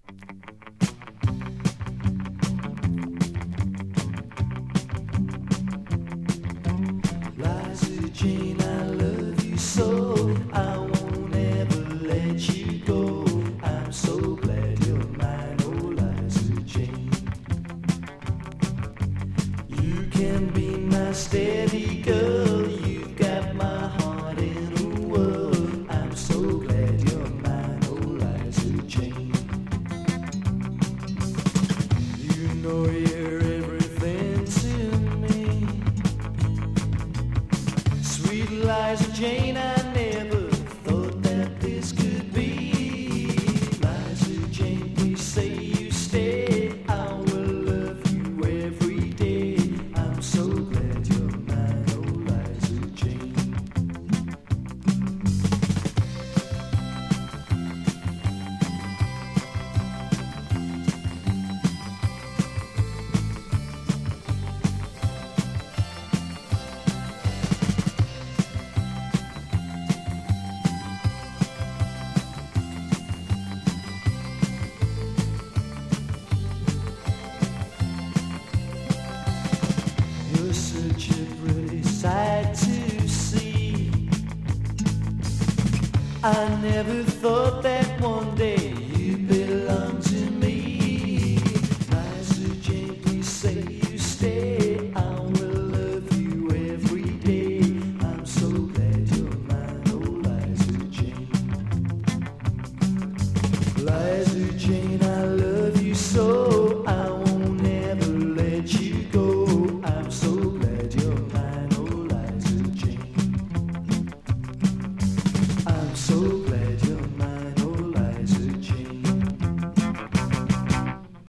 Liza Jane, I love you so. I won't ever let you go. I'm so glad you're mine, oh Liza Jane. You can be my steady girl. You've got my heart in a whirl. I'm so glad you're mine, oh Liza Jane. You know you're everything to me. Sweet Liza Jane, I never thought that this could be. Liza Jane, please say you stay. I will love you every day. I'm so glad you're mine, oh Liza Jane. You're such a pretty sight to see. I never thought that one day you'd belong to me. Liza Jane, please say you stay. I will love you every day. I'm so glad you're mine, oh Liza Jane. Liza